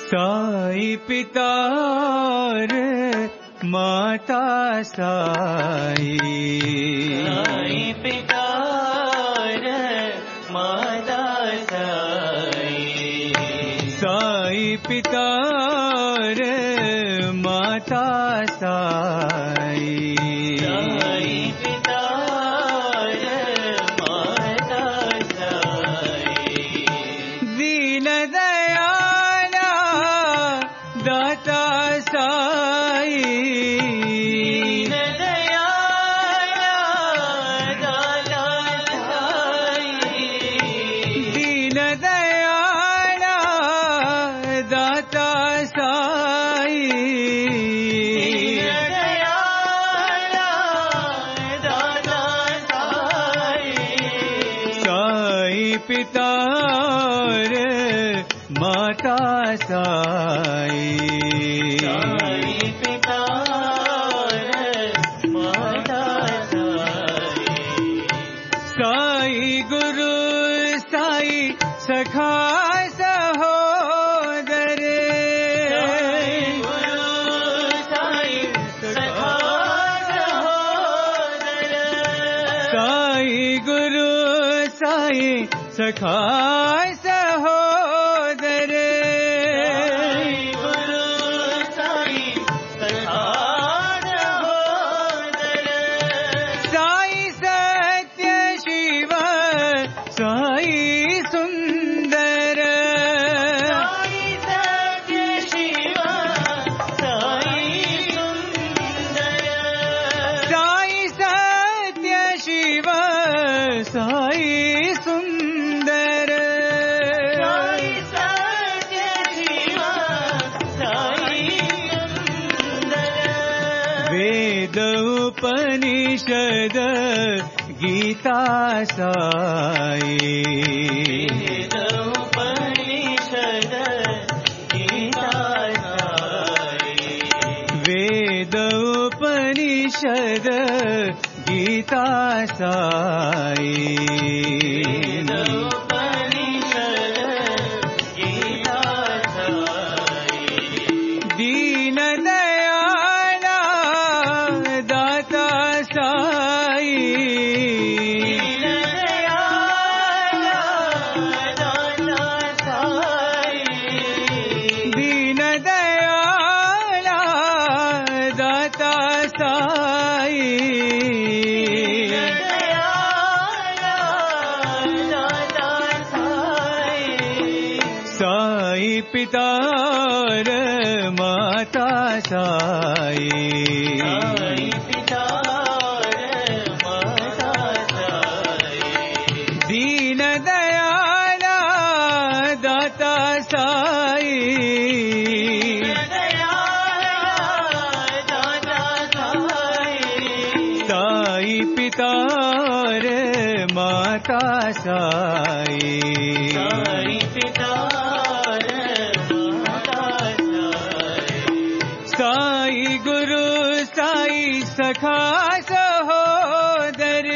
साई पिता रे माता साई, साई पिता रे माता साई, साई पिता रे माता साई, साई पिता रे माता साई, दीन दयाला दाता साई, दीन दयाला दाता साई, दीन दयाला दाता साई, दीन दयाला दाता साई, साई पिता रे माता साई, साई पिता रे माता साई, साई गुरु साई सखा सहोदर, साई गुरु साई सखा सहोदर, साई गुरु साई सखा सहोदर, साई गुरु साई सखा सहोदर, साई सत्य शिव साई सुंदर, साई सत्य शिव साई सुंदर, साई सत्य शिव साई सुंदर, साई सत्य शिव साई सुंदर, वेद उपनिषद गीता साई, वेद उपनिषद गीता साई, वेद उपनिषद गीता साई, वेद उपनिषद गीता साई, दीन दयाला दाता साई, दीन दयाला दाता साई, दीन दयाला दाता साई, दीन दयाला दाता साई, साई पिता रे माता साई, साई पिता रे माता साई, दीन दयाला दाता साई, दीन दयाला दाता साई, साई पिता रे माता साई, साई पिता रे माता साई, साई गुरु साई सखा सहोदर,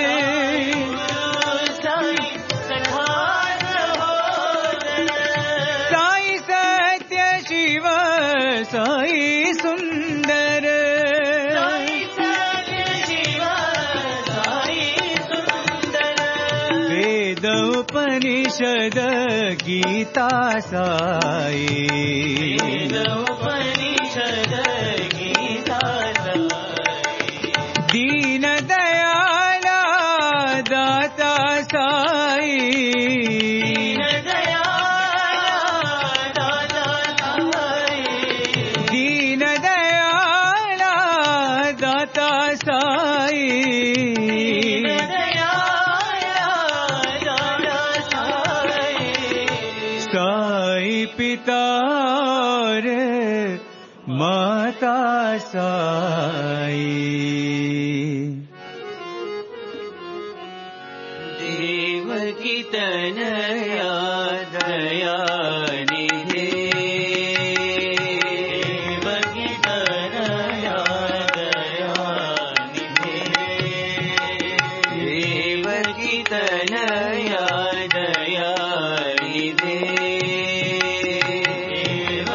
साई सखा सहोदर, साई सत्य शिव साई सुंदर, साई सत्य शिव साई सुंदर, वेद उपनिषद गीता साई, वेद उपनिषद गीता साई, दीन दयाला दाता साई, दीन दयाला दाता साई, दीन दयाला दाता साई, दीन दयाला दाता साई, साई पिता रे माता साई, देवकी तनया दया निधे, देवकी तनया दया निधे, देवकी तनया दया निधे,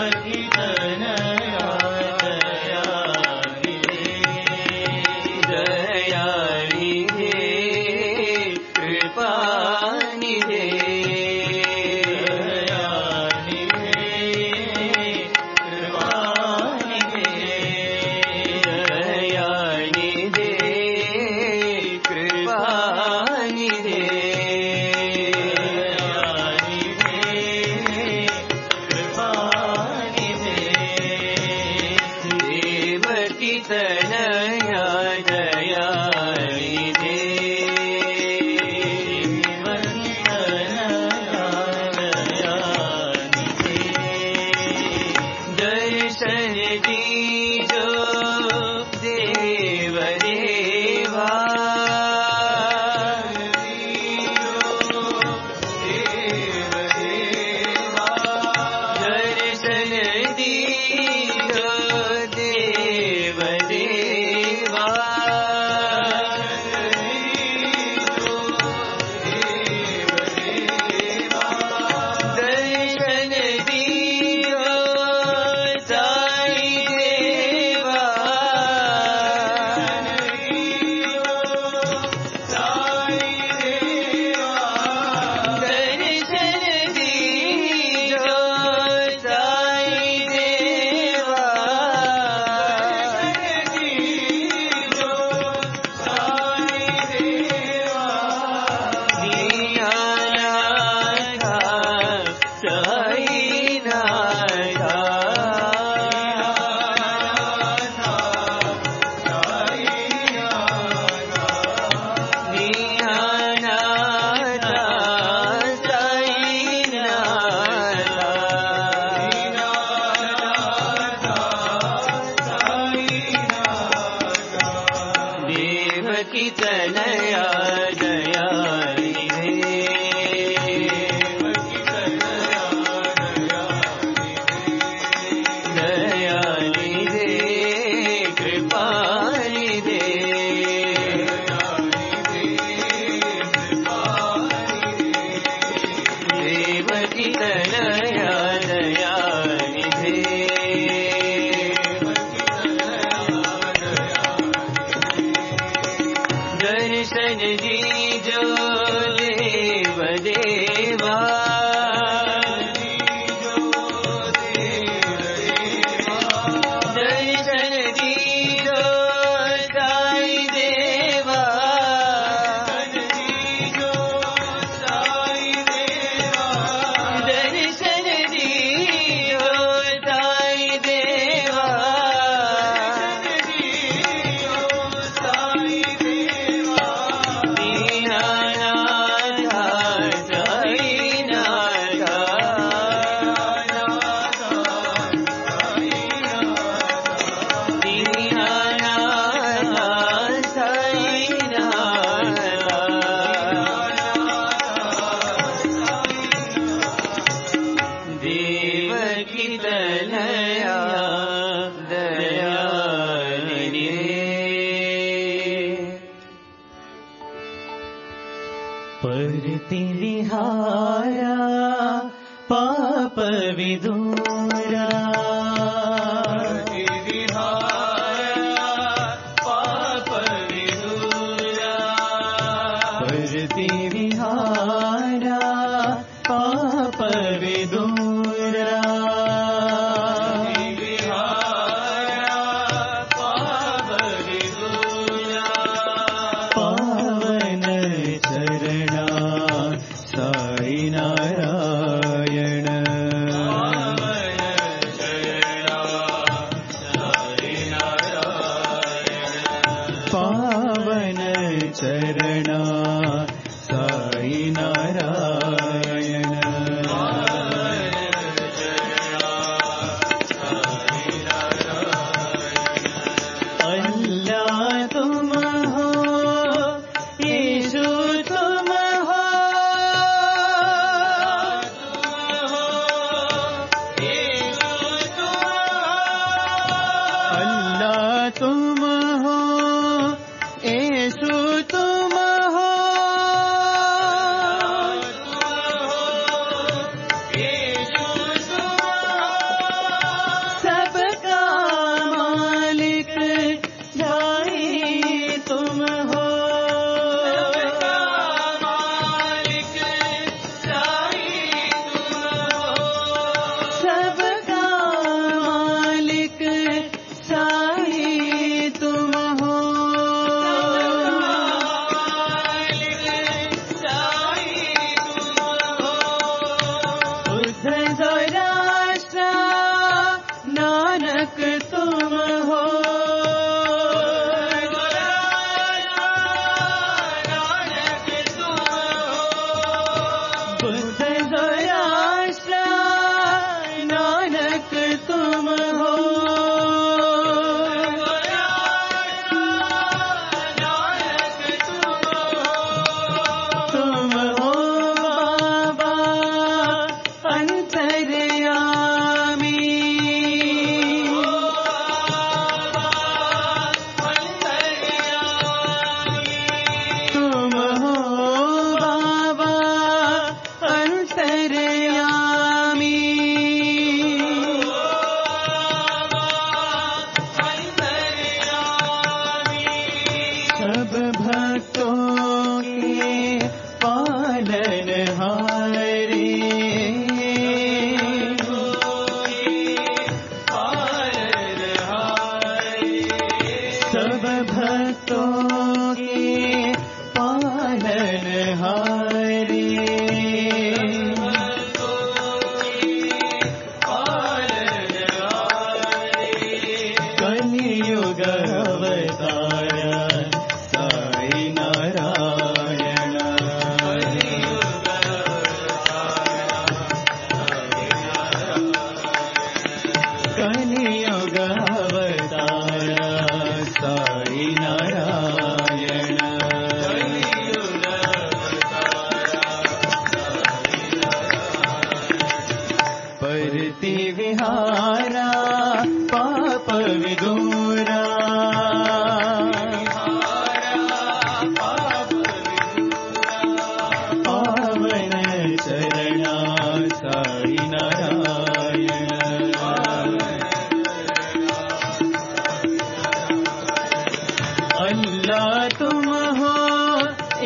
तनया दयानिधे दयानिधे कृपानिधे देवकी तनया दयानिधे दर्शन दीजो देव देवा दर्शन दीजो साई देवा दर्शन दीजो साई देवा देवकी तनया दयानिधे परतिविहारा पाप विदूरा परतिविहारा पाप विदूरा पावन चरणा साई नारायण पावन चरणा साई नारायण अल्लाह तुम हो यीशु तुम हो अल्लाह तुम हो यीशु तुम हो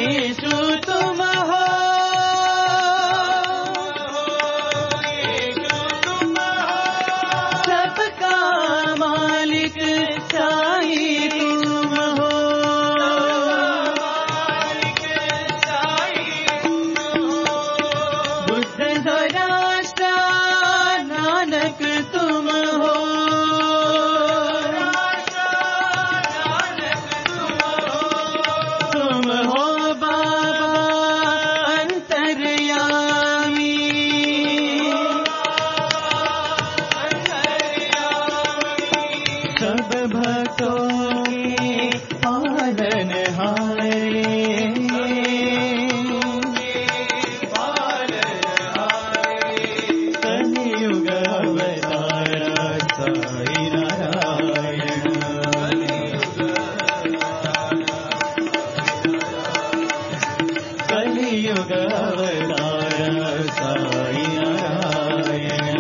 यीशु तुम हो, सबका मालिक साई तुम हो, बुद्ध राष्ट्र नानक तुम हो, तुम हो बाबा अंतर्यामी, सब भक्तों के पालनहारे, कलियुग अवतार साई नारायण, कलियुग अवतार साई नारायण,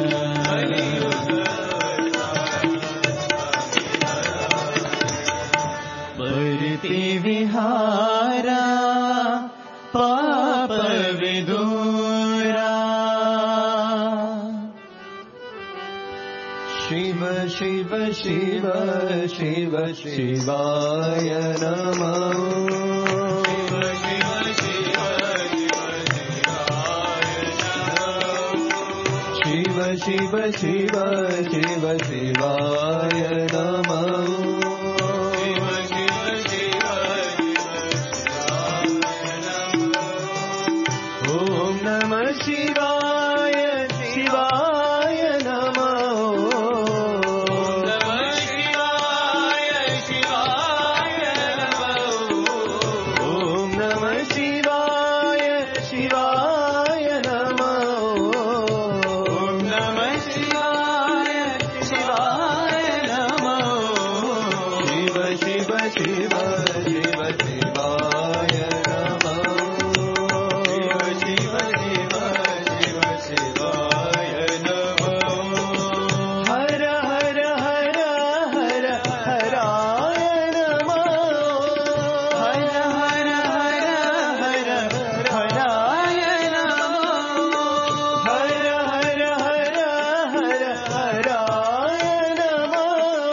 परति विहारा पाप विदूरा, शिव शिव शिव शिव शिवाय नमः, शिव शिव शिव शिव शिवाय नमः, ॐ नमः शिवाय शिवाय नमः, ॐ नमः शिवाय शिवाय नमः, ॐ नमः शिवाय शिवाय नमः, शिव शिव शिव शिव शिवाय नमः, शिव शिव शिव शिवाय नमः, हर हर हर हर हराय नमः, हर हर हर हर हराय नमः, हर हर हर हर हराय नमः,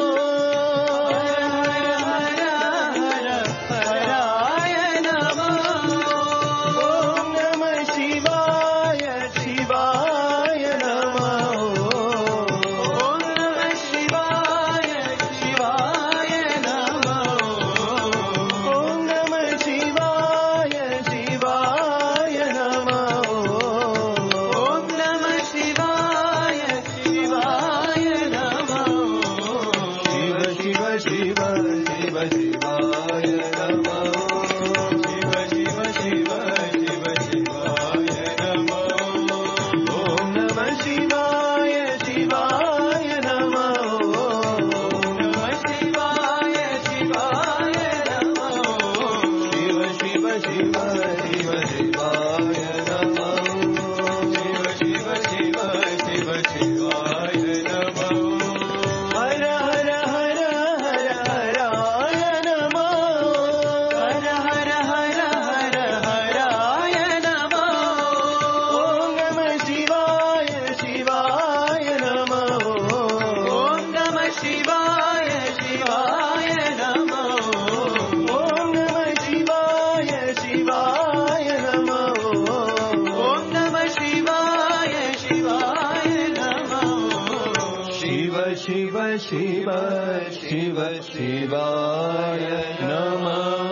हर हर हराय नमः, ॐ नमः शिवाय शिवाय नमः, ॐ नमः शिवाय शिवाय नमः, ॐ नमः शिवाय शिवाय नमः, ॐ नमः शिवाय शिवाय नमः, शिव शिव शिव शिव शिवाय नमः, शिव शिव शिव शिव शिवाय नमः, ॐ नमः शिवाय शिवाय नमः, नमः शिवाय शिवाय नमः, शिव शिव शिव शिव शिवाय नमः, शिव शिव शिव शिव शिवाय नमः, हर हर हर हर हराय नमः, हर हर हर हर हराय नमः, ॐ नमः शिवाय शिवाय नमः, ॐ नमः शिवाय शिवाय नमः, ॐ नमः शिवाय शिवाय नमः, ॐ नमः शिवाय शिवाय नमः, शिव शिव शिव शिव शिवाय नमः,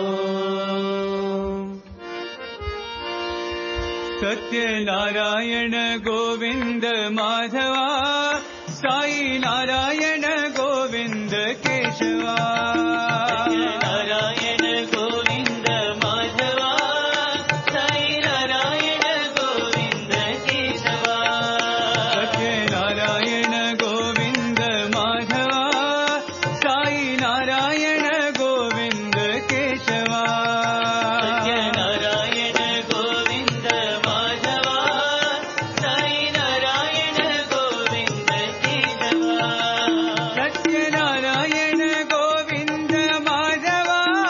सत्यनारायण गोविंद माधवा, साई नारायण गोविंद केशवा, सत्यनारायण गोविंद माधवा, साई नारायण गोविंद केशवा, सत्यनारायण गोविंद माधवा, साई नारायण गोविंद केशवा, सत्यनारायण गोविंद माधवा, साई नारायण गोविंद केशवा, सत्यनारायण गोविंद माधवा,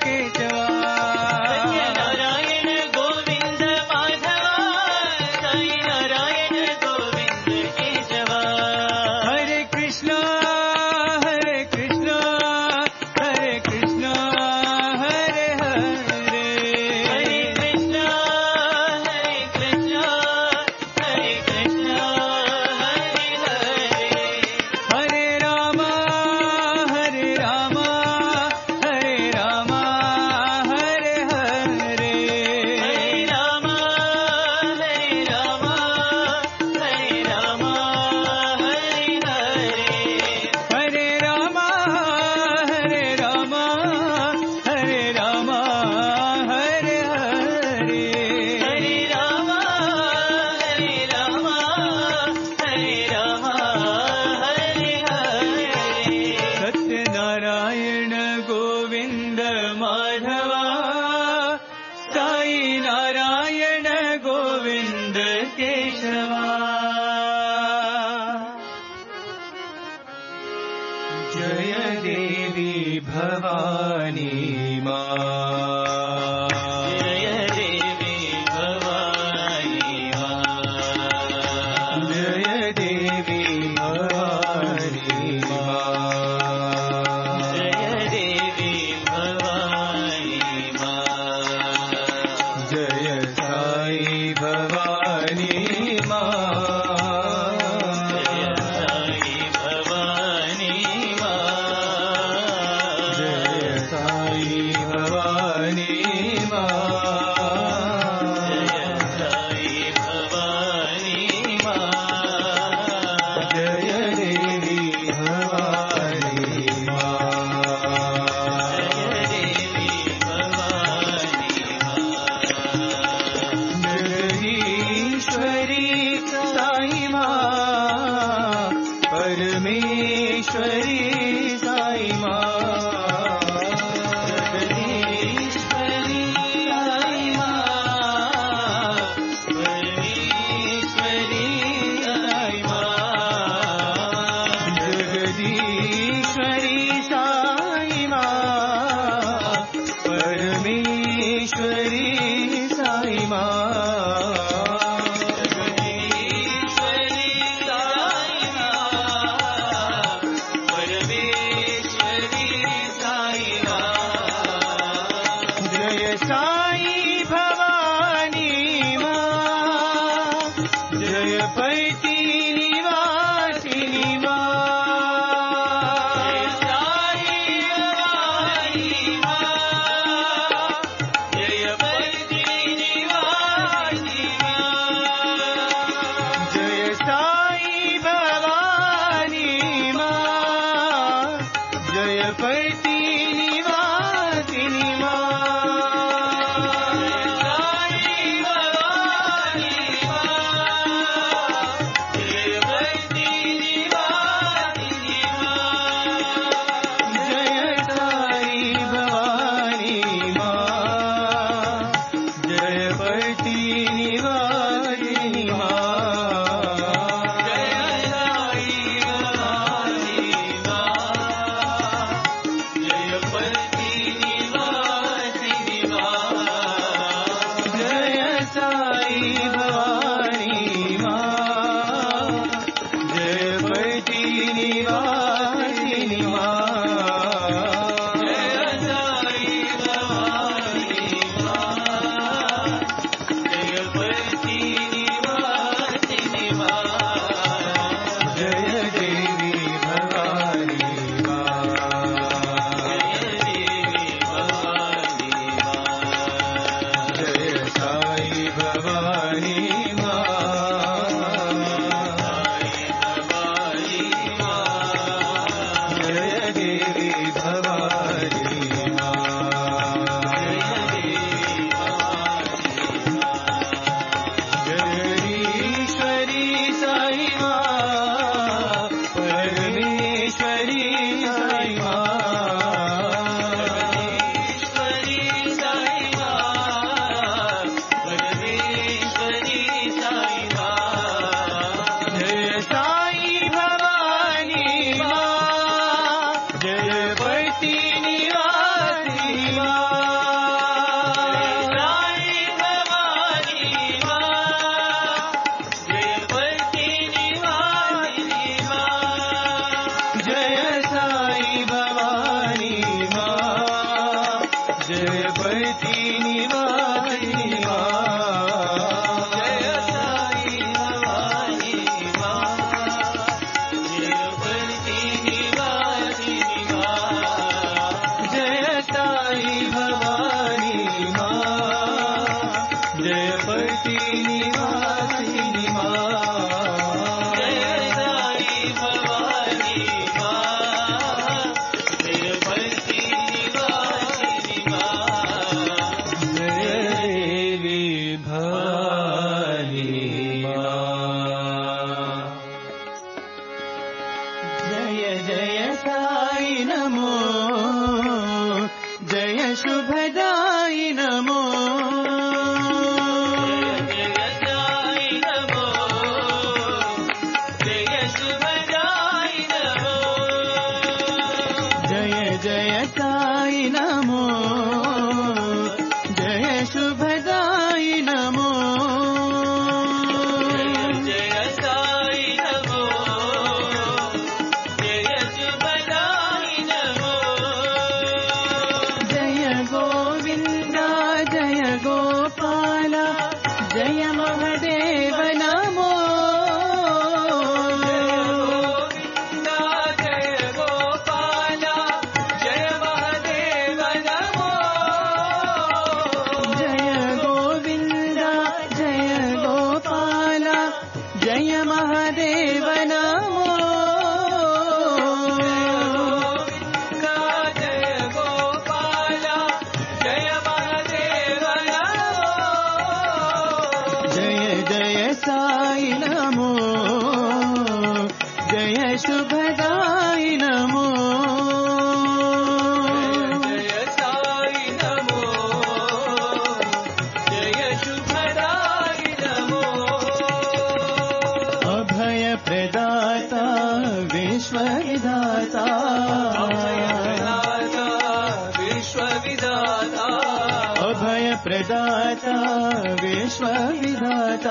केशवा नारायण गोविंद माधवा साई नारायण गोविंद केशवा हरे कृष्णा हरे कृष्णा हरे कृष्णा हरे हरे हरे कृष्णा हरे कृष्णा हरे कृष्णा हरे हरे हरे राम हरे राम हरे राम हरे हरे हरे राम हरे राम हरे राम हरे हरे हरे राम हरे राम हरे राम हरे हरे हरे राम हरे राम हरे राम हरे हरे सत्यनारायण गोविंद माधवा साई नारायण गोविंद केशवा जय देवी भवानी मां जय देवी भवानी मां जय देवी भवानी मां जय देवी भवानी मां जय साई भवानी मां जय साई भवानी मां जय साई भवानी मां जय साई भवानी मां जय देवी भवानी मां जय देवी भवानी जगदीश्वरी साई मां परमेश्वरी साई मां जगदीश्वरी साई मां परमेश्वरी साई मां जगदीश्वरी साई मां परमेश्वरी साई मां जगदीश्वरी साई मां परमेश्वरी साई मां जय साई भवानी मां जय पैती निवासिनी मां जय साई भवानी मां जय पति निवासिनी मां जय साई भवानी मां जय पैती निवासिनी मां साई भवानी मां जय पति निवासिनी मां जय साई भवानी मां जय पैती निवासिनी मां जय साई भवानी मां जय पति निवासिनी मां जय साई भवानी मां जय पैती निवासिनी मां जय साई भवानी मां जय पति निवासिनी मां जय देवी भवानी मां जय देवी भवानी मां जय साई भवानी मां भवानी मां जय देवी भवानी मां जगदीश्वरी साई मां परमेश्वरी साई मां ईश्वरी साई मां परमेश्वरी साई मां जय साई भवानी मां जय पैती निवासिनी मां शुभदायि नमो प्रदाता विश्वविधाता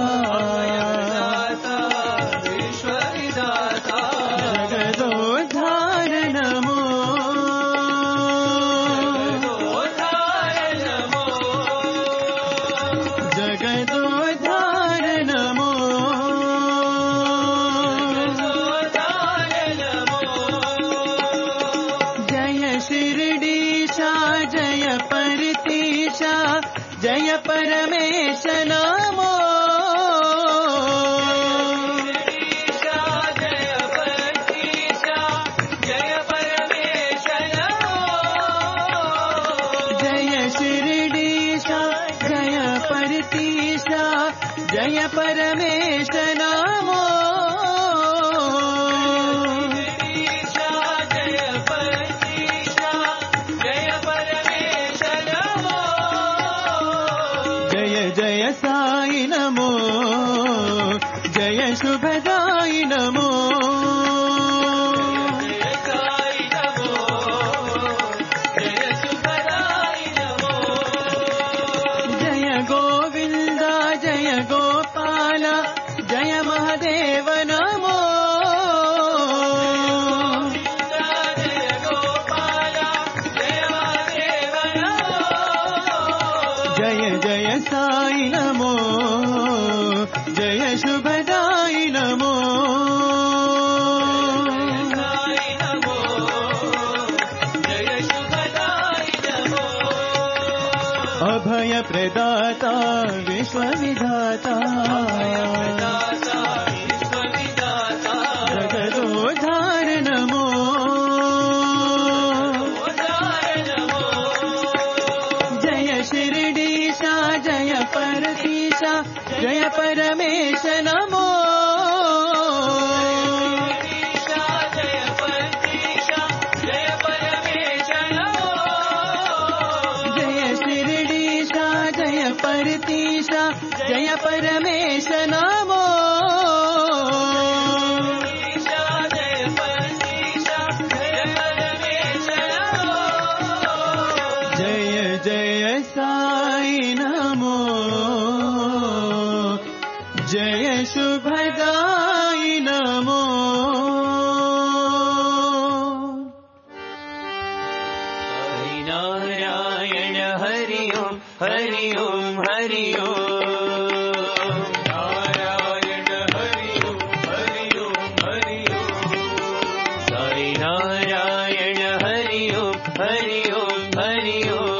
विश्वविधाता जगदोद्धार नमो जगदोद्धार नमो जय शिरडीशा जय परतीशा जय परमेश नमो जय परतीशा जय परमेश नमो जय शिरडीशा जय परतीशा जय परमेश नमो जय साई नमो जय शुभदायि नमो जय साई नमो जय शुभदायि नमो जय गोविंद जय गोपाल जय महादेव नमो जय गोपाल जय महादेव नमो जय जय साई नमो जय शुभदायि नमो साई नमो जय शुभदायि नमो अभय प्रदाता विश्वविधाता जगदोद्धार नमो जय शिरडीशा जय परतीशा जय परमेश नमो जय परतीशा जय परमेश नमो जय शिरडीशा जय परतीशा जय परमेश नमो जय परतीशा जय परमेश नमो जय जय साई नमो जय शुभदायि नमो हरि नारायण हरि ओम हरि ओम हरि ओम नारायण हरि ओम हरि ओम हरि ओम साई नारायण हरि ओम हरि ओम हरि ओम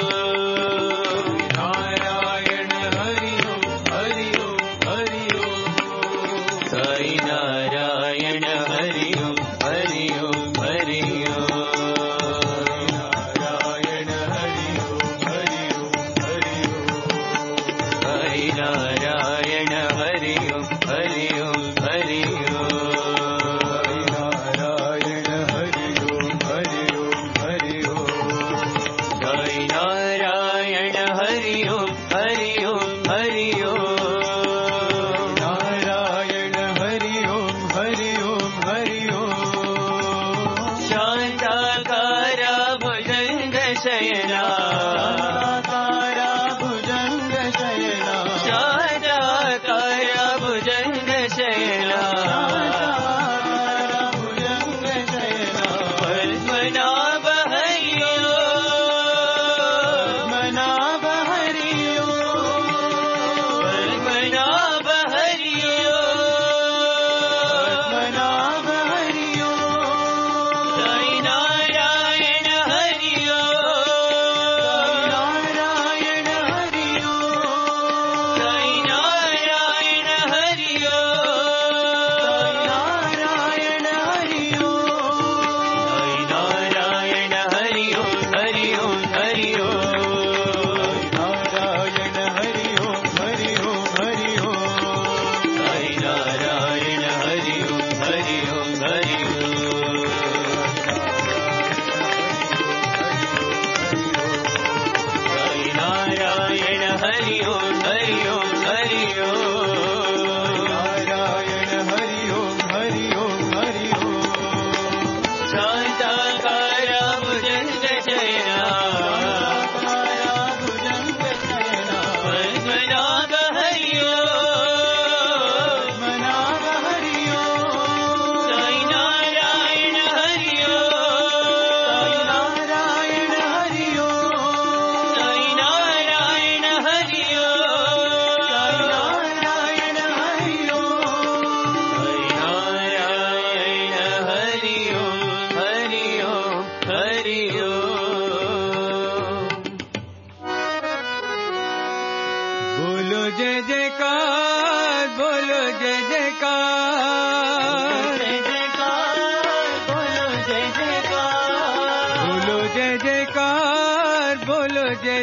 जयकार बोलो जय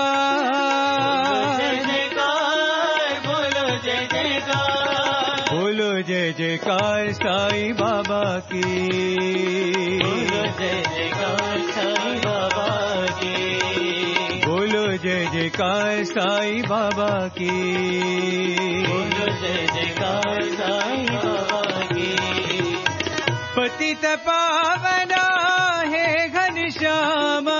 जयकार बोलो जय जयकार बोलो जय जयकार साईं बाबा की बोलो जय जयकार साईं बाबा की बोलो जय जयकार साईं बाबा की बोलो जय जयकार साईं बाबा की पतित पावना है घनश्याम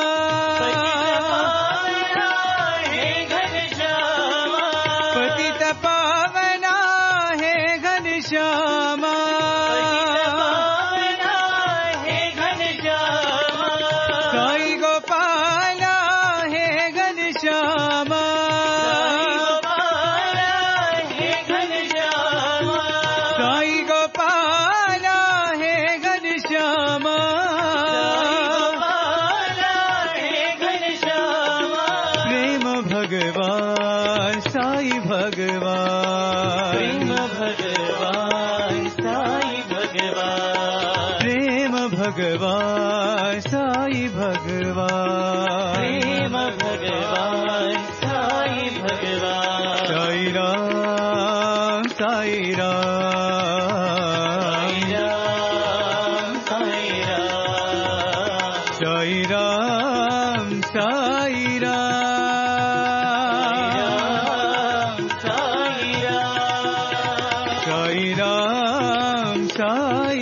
पतित पावना है घनश्याम साई गोपाला है घनश्याम साई गोपाला है घनश्याम प्रेम भगवान साई भगवान प्रेम भगवान साई भगवान प्रेम भगवान साई भगवान प्रेम भगवान साई भगवान साई राम साई राम साई राम साई राम साई राम साई राम साई राम साई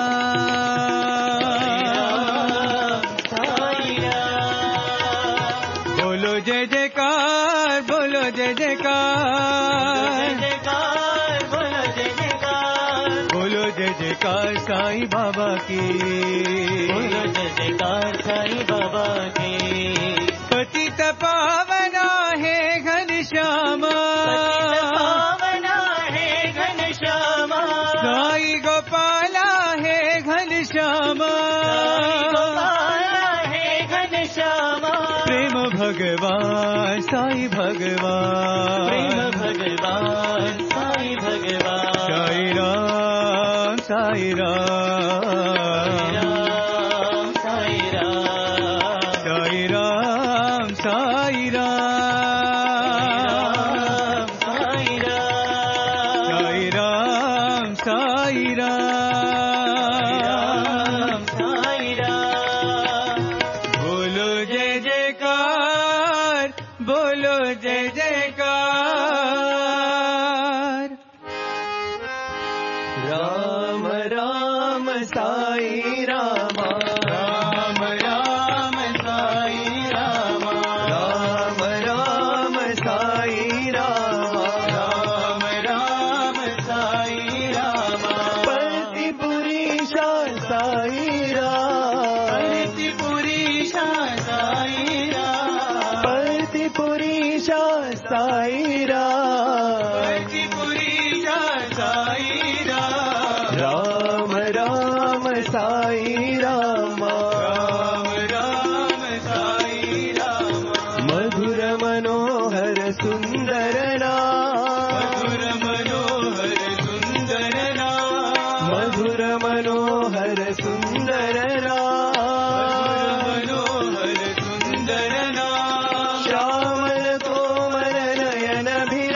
राम साई राम बोलो जय जयकार बोलो जय जयकार बोलो जय जयकार बोलो जय जयकार साईं बाबा की बोलो जय जयकार साईं बाबा की पतित पावना है घनश्याम पावना है घनश्याम साई गोपाला है घनश्याम है घनश्याम प्रेम भगवान साई भगवान प्रेम भगवान साई भगवान साई राम साई राम साई राम साई राम साई राम साई राम साई राम साई राम साई राम बोलो जय जयकार बोलो जय जयकार राम राम साई रामा राम राम साई रामा राम राम साई रामा राम राम साई रामा परतिपुरी साई राम परतिपुरी साई राम परतिपुरी साई राम परतिपुरी साई राम राम साई रामा राम राम साई रामा मधुर मनोहर सुंदर नाम मधुर मनोहर सुंदर नाम मधुर मनोहर सुंदर नाम मनोहर सुंदर नाम श्यामल कोमल नयन भी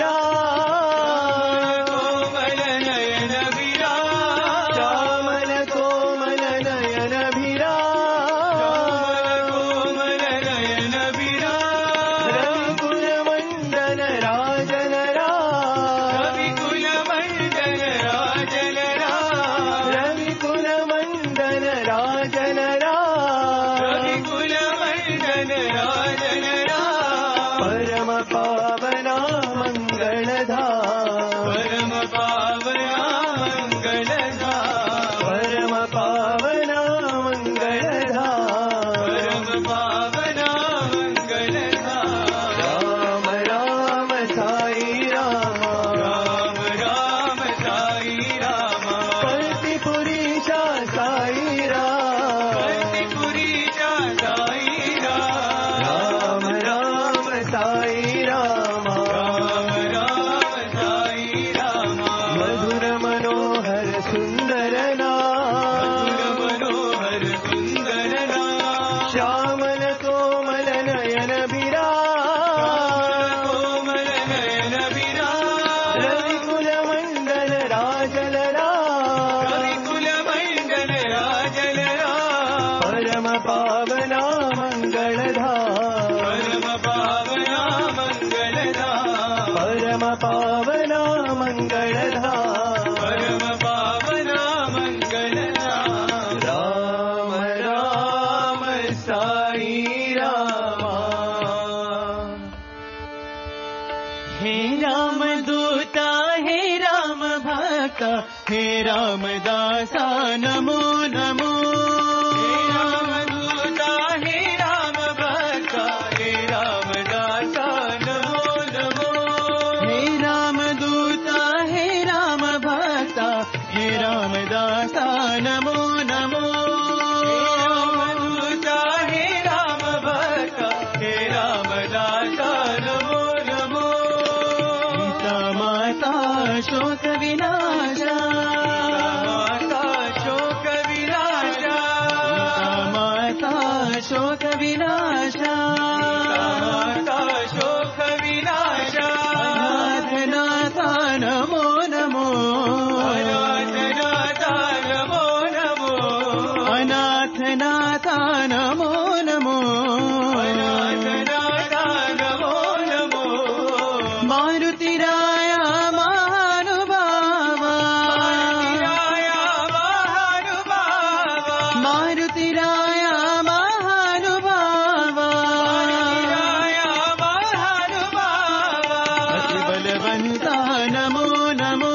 पावना मंगलधाम, परम पावना मंगलधाम, परम पावना मंगलधाम, परम पावना मंगलधाम। राम राम साई रामा। हे राम दूता हे राम भक्ता हे राम दासा नमो नमो। हे राम दूता हे राम भक्ता हे राम दासा नमो नमो। हे राम दूता हे राम भक्ता हे राम दासा नमो नमो। हे राम दूता हे राम भक्ता हे राम दासा नमो नमो। सीता माता शोक विनाशा, माता शोक विनाशा, माता शोक विनाशा, माता शोक विनाशा। अनाथ नाथा नमो नमो, अनाथ नाथा नमो नमो, अनाथ नाथा नमो नमो। अनाथ नाथा नमो नमो। मारुतिराया महानुभावा, मारुतिराया महानुभावा, मारुतिराया महानुभावा, मारुतिराया महानुभावा। अति बलवंता नमो नमो,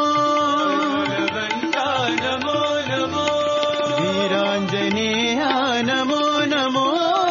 बलवंता नमो नमो। वीरांजनेया नमो नमो।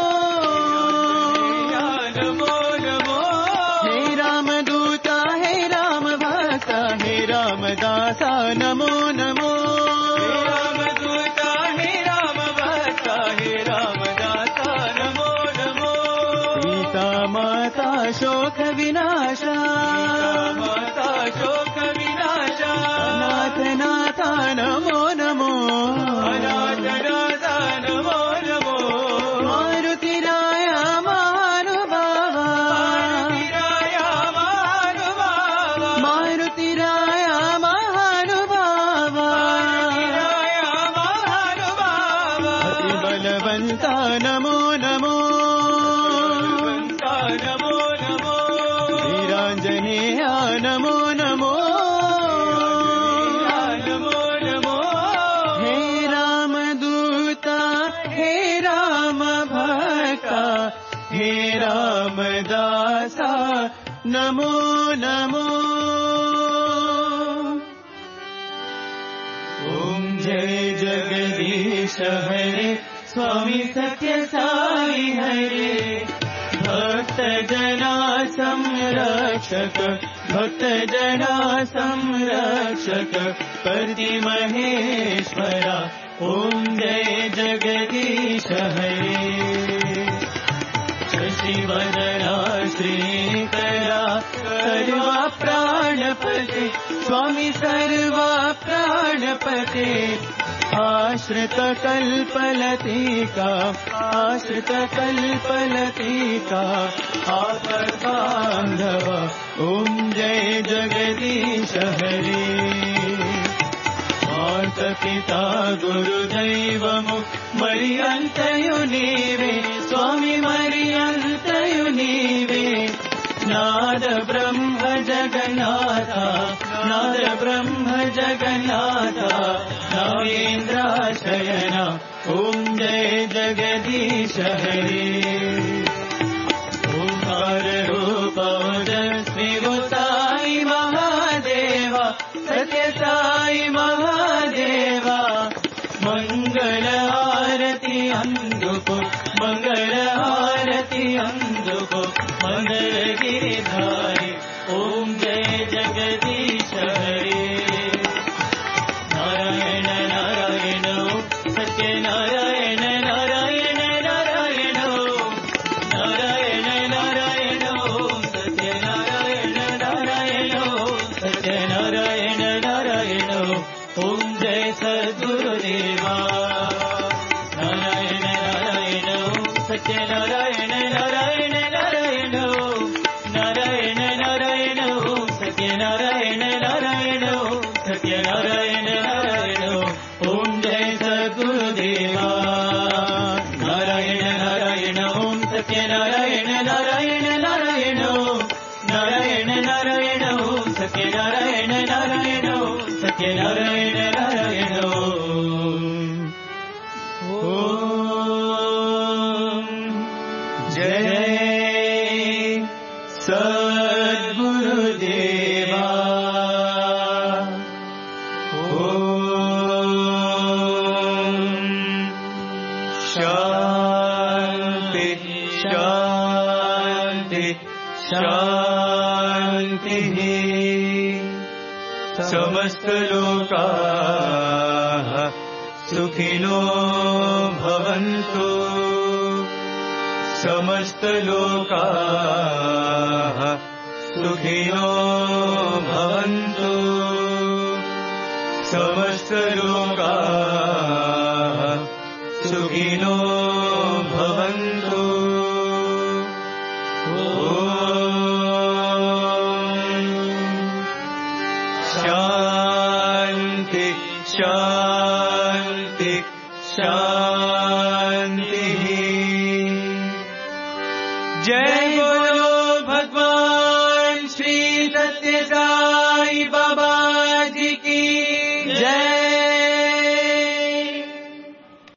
नमो नमो। हे रामदूता हे राम भक्ता हे राम दासा नमो नमो। हे राम दूता हे राम भक्ता हे राम दासा नमो नमो। सीता माता शोक विनाशा, माता शोक विनाशा, अनाथ नाथा नमो नमो। अनाथ नाथा नमो नमो। मारुतिराया महानुभावा, मारुतिराया महानुभावा, मारुतिराया महानुभावा, मारुतिराया महानुभावा। अति बलवंता नमो नमो। बलवंता नमो नमो। वीरांजनेया नमो नमो। नमो नमो। हे रामदूता हे राम भक्ता हे राम दासा नमो नमो। ओम जय जगदीश हरे स्वामी सत्य साई हरे। भक्त जना संरक्षक भक्त जना संरक्षक पति महेश्वरा। ओम जय जगदीश हरे। शशिवदना श्रीकरा सर्वा प्राणपते स्वामी सर्वा प्राणपते। आश्रित कल्पलतिका आश्रित कल्पलतिका आपद्बान्धव। ओम जय जगदीश हरे। माता पिता गुरुदैवमु मरियन्तयु नीवे स्वामी मरियन्तयु नीवे। नाद ब्रह्म जगन्नाथा नाद ब्रह्म जगन्नाथा नागेन्द्राशयना। ओम जय जगदीश हरे। ओंकार रूप ओजस्वी वो साई महादेवा सत्य साई महादेवा। मंगल आरती अंदुको मंगल आरती अंदुको मंगल गिरिधारी। ओम जय जगदीश हरे। नारायण नारायण सत्य नारायण नारायण नारायण नारायण नारायण सत्य नारायण नारायण सत्य नारायण नारायण। ओम जय सद्गुरुदेवा। नारायण नारायण सत्य नारायण नारायण नारायण नारायण नारायण सत्य नारायण नारायण सत्य नारायण नारायण। ओम जय सद्गुरुदेवा। नारायण सत्यनारायण नारायण नारायण नारायण नारायण सत्यनारायण नारायण सत्यनारायण नारायण ओम जय सद्गुरुदेवा शांति शांति शांति समस्त लोकाः सुखिनो भवन्तु समस्त लोकाः सुखिनो भवन्तु समस्त लोकाः सुखिनो भवन्तु शांति शांति शांति जय बोलो